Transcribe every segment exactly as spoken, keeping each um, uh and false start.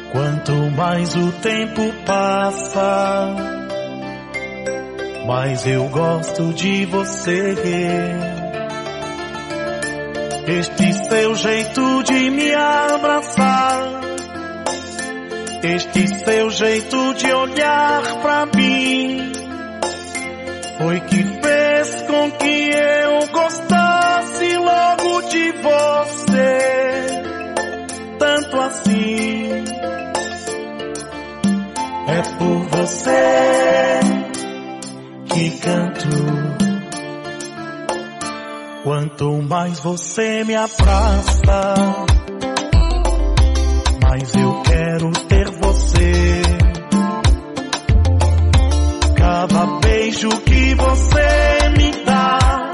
Quanto mais o tempo passa, mais eu gosto de você. Este seu jeito de me abraçar, este seu jeito de olhar pra mim, foi que fez com que eu gostasse logo de você. Tanto assim, é por você que canto. Quanto mais você me abraça, mais eu quero ter você. Cada beijo que você me dá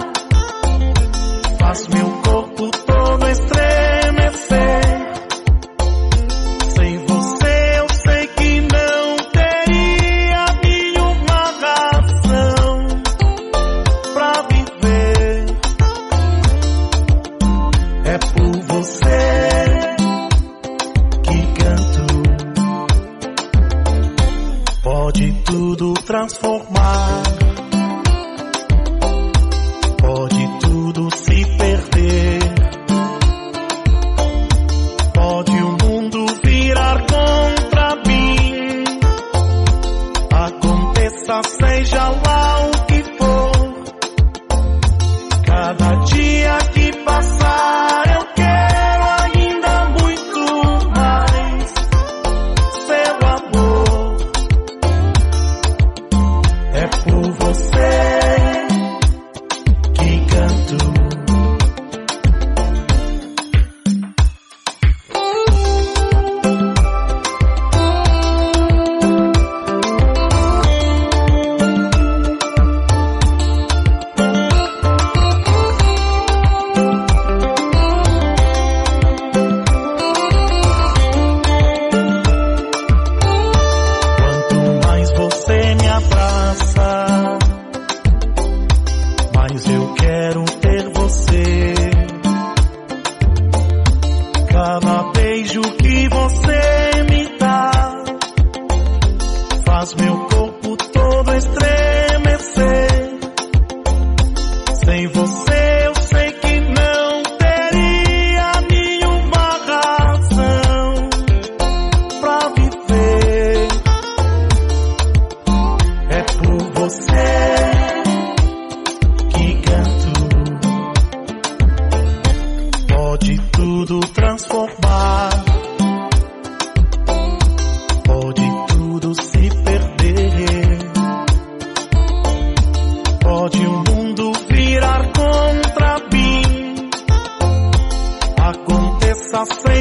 faz meu corpo todo estremecer. Sem você eu sei que não teria nenhuma razão pra viver. É por você que canto. Pode tudo transformar, pode tudo se perder, pode o mundo virar contra mim. Aconteça, seja lá o que for, cada dia que passar eu quero ainda muito mais seu amor. É por você que canto. Quanto mais você me abraça, mais eu quero ter você. Cada beijo que você me dá faz meu corpo todo estremecer. Sem você eu sei que não teria nenhuma razão pra viver. É por você que canto. Pode tudo transformar, pode tudo se perder, pode o mundo virar contra mim. Aconteça sem